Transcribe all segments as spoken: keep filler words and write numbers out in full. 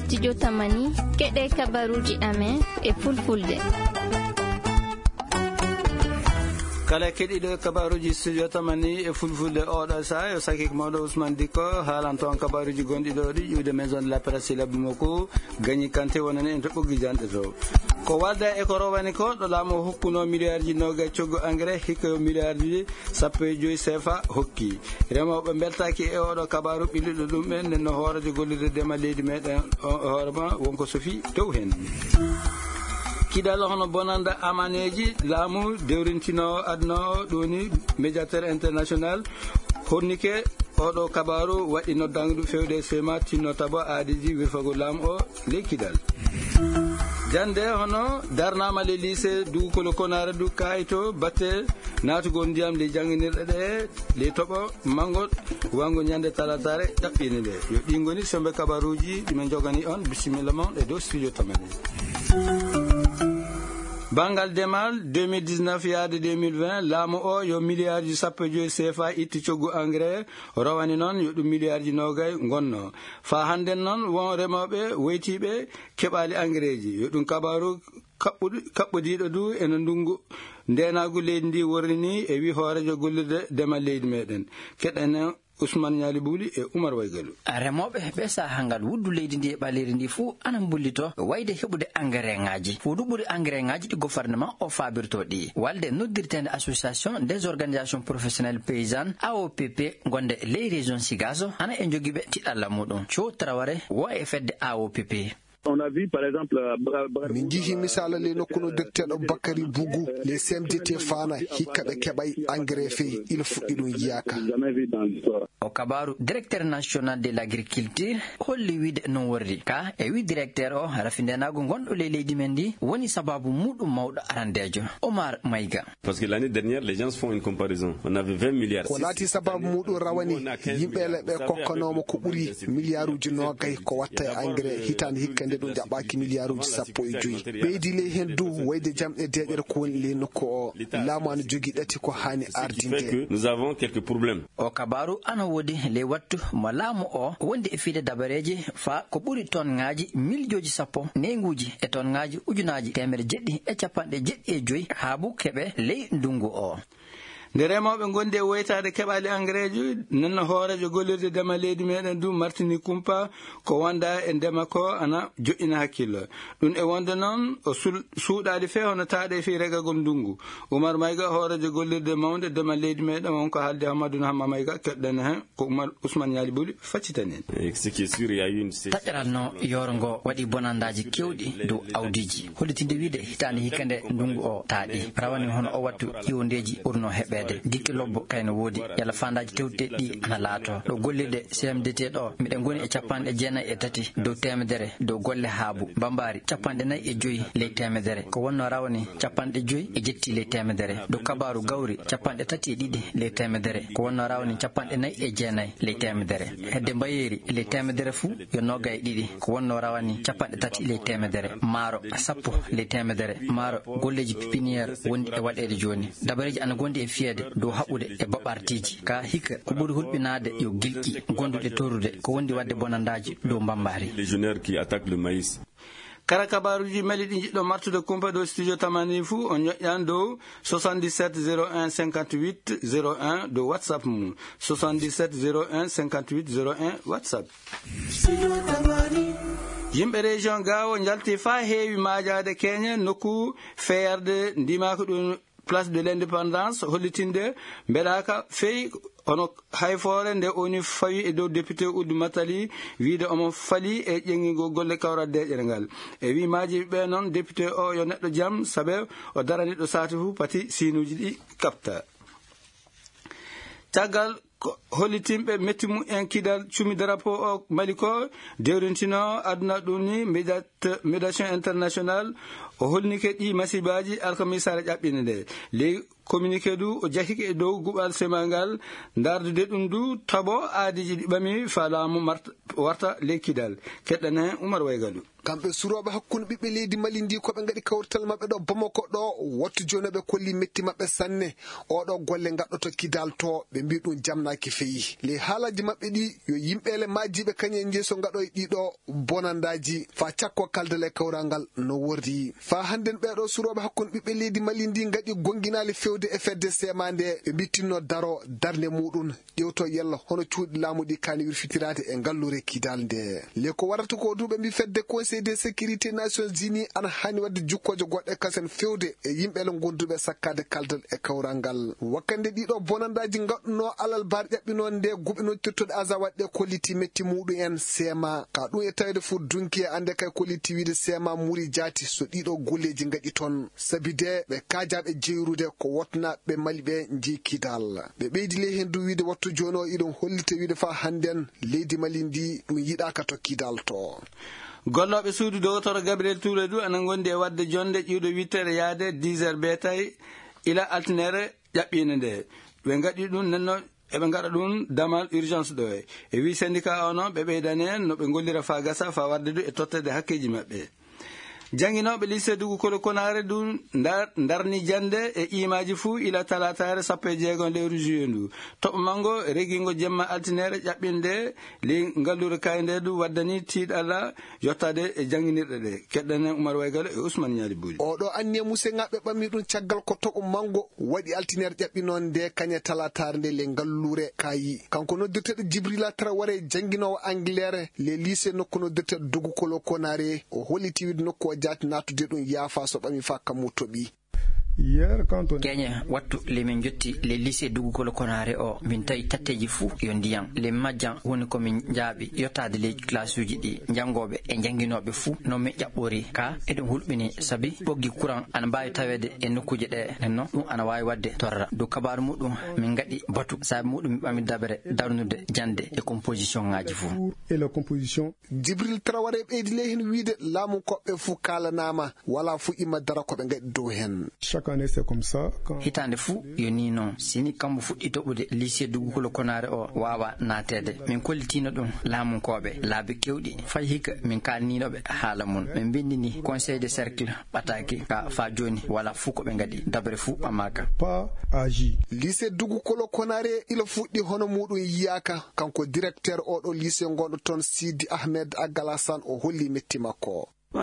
studio Tamani keɗe kabaruji amen e fulfulde. kala keɗiɗo kabaruji studio Tamani e fulfulde oɗo sa yo sakik mawɗo Ousmane Dicko haalan toon kabaruji gonɗi ɗo ɗi ƴiwde maison de la presse labbi makko Gagny Kanté wonani en to ɓoggi janɗe to ko wadda e ko rowani ko ɗo laamu hokkuno milliard ji noga coggu engrais hikka yo milliard ji sappo e joyi C F A hokki remoɓe beltaki e oɗo kabaru ɓilliɗo ɗum ɓen nden no hoorejo gollirde ndema leydi meɗen hoorema wonko sofi dow hen kidal hono bonanda amaneji laamu dewrintino aduna o ɗoni médiateur international honnike oɗo kabaru waɗi noddangu fewde sema tinno tabo aadiji wirfago laamu o ley kidal jande hono darnama le lycée du kolo konare du kayto batte natugo ndiyam le janginirɗe ɗe le toɓo mango wango ñande talatare ɗaɓɓini nde yo ɗi goni sombe kabaruji ɗimen jogani on bisimilla mon e dow studio Tamani. Bangal demal deux mille dix-neuf yaade deux mille vingt laamu o yo milliard ji sappo e joyi C F A itti coggu engrais rowani noon yo ɗum milliard ji nogay gonno fa hannden noon won remoɓe woytiɓe keɓali engrais ji yo ɗum kabaru kaɓɓodiɗo du eno ndungu ndenagu leydi ndi worrini e wi hoorejo gollirde demal leydi meɗen keɗen Ousmane Nyali Bouli e Oumar Waygalu remoɓe ɓe saha ngal wuddu leydi ndi e ɓaleri ndi fuu ana bullito wayde heɓude engrais ngaji fuu ɗuɓɓude engrais ngaji ɗi gouvernement o fabirto ɗi walde noddirtende association des organisations professionnelles paysannes A O P P gonde ley région Sigaso ana e jogiɓe tiɗalla muɗum Thio Traoré wo e fedde A O P P. On a vu par exemple min jihi misala le nokkuno docteur Bakary Bougou les C M D T fana hikka ɓe keɓay engrais fe il fuɗɗi ɗum yiyaka o kabaru directeur national de l'agriculture holli wiide non wordi ka e wi directeur o rafindenago gonɗo le leydi men ndi woni sababu muɗum mawɗo arandejo Omar Maïga. Parce que l'année dernière les gens font une comparaison on avait vingt milliards ko laati sababu muɗum rawani yimɓele ɓe kokkanoma ko ɓuri milliard uji nogay ko watta e engrais hitande hikka nde ɗum jaɓaki milliard uji sappo e joyi ɓeydi ley hen du wayde jamɗe deƴere ko woni ley nokku o laamu ana jogui ɗati ko hani ardinde. Nous avons quelques problèmes. o kabaru ana wodi ley wattu mo laamu o wondi e fiide dabareji fa ko ɓuri ton ngaji miljoji sappo neyguji e ton ngaji ujunaji temere jeɗɗi e capanɗe jeɗɗi e joyi haabu keɓe ley ndungu o nde remoɓe gondi e woytade keɓali engrais ji nanno hoorejo gollirde ndema leydi meɗen du Martini Kumpa ko wonda e ndema ko ana joƴƴina hakkillo ɗum e wonde noon o suuɗali fe hono taaɗe fi regagol ndungu Oumar Maïga hoorejo gollirde mawde ndema leydi meɗen wonko haalde Hammadou Hamma Maïga keɗɗen hen ko Oumar Ousmane Nyali Bouli faccitani en taƴƴaranno yoro ngo waɗi bonandaji kewɗi dow awdiji hollitinde wiide hitande hikande ndungu o taaɗi rawani hono o wattu iwondeji ɓurno heɓe gikki lobbo kayno woodi yalla fandaji tewte ɗi ana laato ɗo gollirde C M D T ɗo miɗen goni e capanɗe jeenayyi e tati dow temedere dow golle haabu bambari capanɗe nayyi e joyi ley temedere ko wonno rawni capanɗe joyi e jetti ley temedere dow kabaru gawri capanɗe tati e ɗiɗi ley temedere ko wonno rawni capanɗe nayyi e jeenayyi ley temedere hedde mbayeri ley temedere fuu yo nogga e ɗiɗi ko wonno rawani capanɗe tati ley temedere maaro sappo ley temedere maaro golleji pépiniére wondi e waɗede joni dabareji ana gondi e fiye dow haɓude e baɓartiji ka hikka ko ɓuri hulɓinade yo gilƴi gonduɗe torude ko wondi wadde bonandaji dow bambari légionnaire qui attaque le maïs. kala kabaruji meli ɗi jiɗɗo martude kumpa ɗo studio Tamani fuu on ñoƴƴan dow soixante-dix-sept zéro un cinquante-huit zéro un dow whatsapp mum soixante-dix-sept zéro un cinquante-huit zéro un whatsapp. yimɓe région Gao jalti fa heewi majade Kenya nokku feyarde ndimaka ɗum place de l'indépendance hollitinde mbeɗaka feyi ono hayfore nde oni fawi e dow député Ould Matali wiide omo fali e ƴeŋŋigo golle kawral deƴere ngal e wi maji ɓe noon député o yo neɗɗo jaam saabe o daraniɗo sati fu pati sinuji ɗi kapta caggal hollitimɓe metti mum en kidal cumi drapeau o Mali ko dewrintino aduna ɗum ni médiation international o holnike ɗi masibaji alkamisare ƴaɓɓine nde ley communiqué du o jahike e dow gubal semangal dardude ɗum du tabo aadiji ɗi ɓami fa laamu warta lekkidal keɗɗane Oumar Waygalou. kamɓe suroɓe hakkunde ɓiɓɓe leydi Mali ndi koɓe gaɗi kawrital maɓɓe ɗo Bamako ɗo wattu joni ɓe kolli metti maɓɓe sanne oɗo golle gaɗɗoto Kidal to ɓe mbi ɗum jamnaki feyi le haalaji maɓɓe ɗi yo yimɓele majiɓe kañum jeeso gaɗo e ɗiɗo bonandaji fa cakko kaldale kawrangal no wordi fa handen ɓeɗo suroɓe hakkunde ɓiɓɓe leydi Mali ndi gaɗi gonginali fewde e fedde semande ɓe bittinno daro darde muɗum ƴewto yella hono cuuɗi laamu ɗi kani wirfitirade e ngallure Kidal nde le ko warata ko du ɓe mbi fedde conseil de sécurité Nations Unies ana hani wadde jukkoje goɗɗe kasen fewde e yimɓele gonduɓe sakkade kaldal e kawrangal wakkande ɗiɗo bonandaji gaɗɗuno alal bar ƴaɓɓinon nde guɓinotirtoɗe asa waɗɗe kolliti metti muɗum en sema ka ɗum e tawede fo dunki ande kay kolliti wiide sema muri jaati so ɗiɗo golleji gaɗi toon sabi de ɓe kajaɓe jeyrude ko wotna ɓe Mali ɓe ji Kidal ɓe ɓeydi ley hen du wiide wattu joni o iɗon hollite wiide fa handen leydi Mali ndi ɗum yiɗaka to Kidal to. golloɓe suudu docteur Gabriel Touré du ana gondi e wadde jonde ƴiwɗo huit heures yaade dix heures betay ila altinere ƴaɓɓinde nde ɓe gaɗi ɗum nenno eɓe gaɗa ɗum damal urgence ɗo e e wi syndicat o noon ɓe ɓeydani hen no ɓe gollira fa gasa fa wadde du e tottede hakkeji maɓɓe janginoɓe lycée Dougou Kolo Konaré du darni jande e imaji fuu ila talatare sappo e jeegon lewru juillet ndu toɓo mango regingo jemma altinere ƴaɓɓinde li ngallure kayinde du waddani tiiɗalla yottade e janginirɗe ɗe keɗɗane Oumar Waygalou e Ousmane Niali Bouli oɗo anniye musse ŋaɓɓe ɓammi ɗum caggal ko toɓo mango waɗi altinere ƴaɓɓinon nde kañe talatare nde le ngallure kayi kanko noddirteɗo Djibrila Traoré jangguinowo anglaire le lycée nokku noddirteɗo Dougou Kolo Konaré o holliti wiide nokku jati natude ɗum yaafa so ɓami fa kammu toɓi keñe wattu lemin jotti le lycée Dougou Kolo Konaré o min tawi tatteji fuu yo ndiyam le majjan woni komin jaaɓi yottade ley classe uji ɗi jangoɓe e jangguinoɓe fuu no min ƴaɓɓori ka eɗen hulɓini saabi ɓoggi courant ana mbawi tawede e nokkuje ɗe nenno ɗum ana wawi wadde torra do kabaru muɗum min gaɗi batu saabi muɗum mi ɓami dabere darnude jande e composition ngaji fuu Djibril Traoré ɓeydi ley hen wiide laamu koɓɓe fuu kalanama wala fu imma dara koɓe gaɗi dow hen hitande fuu yo ni noon sini kambo fuɗɗi toɓude lycée Dougou Kolo Konaré o wawa natede min kollitino ɗum laamunkoɓe laabi kewɗi fay hikka min kalninoɓe haala mum min bindini conseil de cercle ɓataki ka fa joni wala fuu koɓe gaɗi dabere fuu ɓamaka lycée Dougou Kolo Konaré ila fuɗɗi hono muɗum yiyaka kanko directeur oɗo lycée gonɗo toon Sidi Ahmed Agalassane o holli metti makko o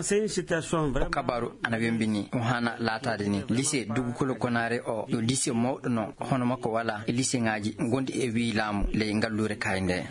kabaru ana wembini ɗum hana latade ni lycée Dougou Kolo Konaré o yo lycée mawɗo no hono makko wala e lycée ngaji gondi e wi laamu ley ngallure kay nde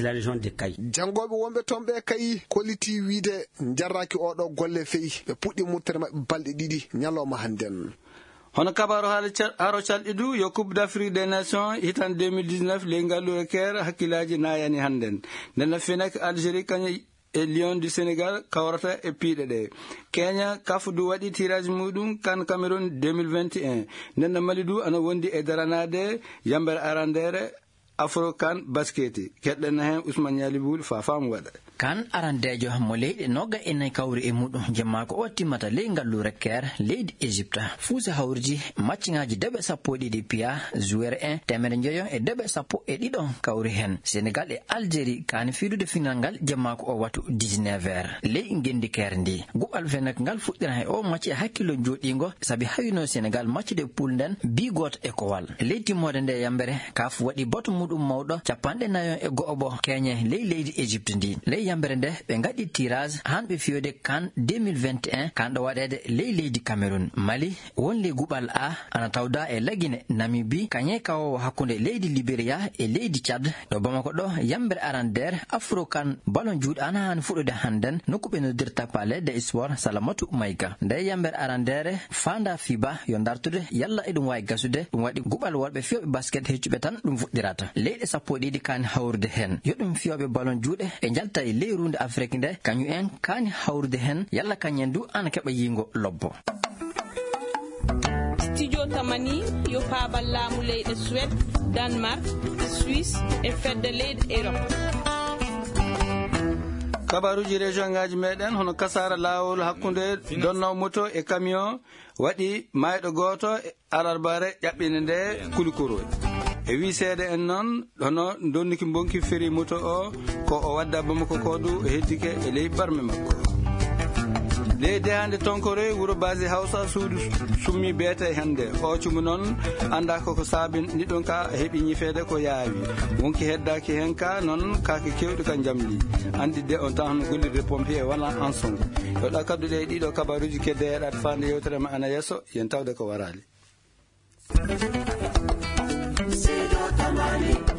jangoɓe wonɓe toon ɓe kayi kolliti wiide jarraki oɗo golle feyi ɓe puɗɗi muttere maɓɓe balɗe ɗiɗi ñalawma handen hono kabaru haro calɗi du yo coupe d'Afrique des nations hitan deux mille dix-neuf ley ngallure Caire hakkillaji nayani handen nden fenak Algérie kaña e Lion du Sénégal kawrata e piiɗe ɗe Kenya kafu du waɗi tirage muɗum kan Cameroun deux mille vingt et un nden Mali du ana wondi e daranade yambere arandere afro kan basketi keɗɗen hen Ousmane Niali Bouli fa famu waɗa kan arandejo mo leyɗe nogga e nayi kawri e muɗum jemma ko o timmata ley ngallure Caire leydi Égypte fuusa hawrji maccingaji deɓe sappo e ɗiɗi piya joueur un temere jeeyon e deɓe sappo e ɗiɗon kawri hen Sénégal e Algérie kani fiidude final ngal jemma ko o wattu dix-neuf heures ley gendi Caire ndi guɓal fenak ngal fuɗɗira e o macci e hakkilo joɗingo saabi hawino Sénégal maccude poule nden bi goto e kowal ley timmode nde yambere kaf waɗi batu muɗum mawɗo capanɗe nayon e go'o bo keñe ley leydi Égypte ndi ley yambere nde ɓe gaɗi tirage hanɓe fiyode kan deux mille vingt et un kanɗo waɗede ley leydi Cameroun Mali wonle guɓal A ana tawda e lagine Namibie kañe kawowo hakkude leydi Libéria e leydi Tchad ɗo Bamako ɗo yambere arandere afro kan ballon juuɗe ana hani fuɗude hannden nokkuɓe noddirta palais des sports Salamatu Mayka nde yambere arandere fanda FIBA yo dartude yalla eɗum wawi gasude ɗum waɗi guɓal worɓe fiyoɓe basket heccuɓe tan ɗum fuɗɗirata leyɗe sappo e ɗiɗi kani hawrude hen yoɗum fiyoɓe ballon juuɗe e jalta e ley runde Afrique nde kañum en kani hawrude hen yalla kañen du ana keɓa yingo lobbo studio tamani yo paabal laamu leyɗe Suède Danemark Suisse e fedde leyɗe Europe kabaruji région ngaji meɗen hono kasara lawol hakkude donnaw moto e camion waɗi mayɗo goto alarbare ƴaɓɓinde nde kulikoroy e wi seede en noon hono donniki bonki feri moto o ko o wadda Bamako kodu heddike e ley barme makko leydi hande tonkore wuro basi hawsa suudu summi beete hande o cumu noon anda koko saabi ɗiɗon ka heeɓi ñifede ko yaawi wonki heddaki hen ka noon kake kewɗi ka jamli andi de on tan gollirde pompier wala en son yoɗa kadduɗe ɗiɗo kabaruji kedde heɗat fande yewterema ana yesso yen tawde ko warali.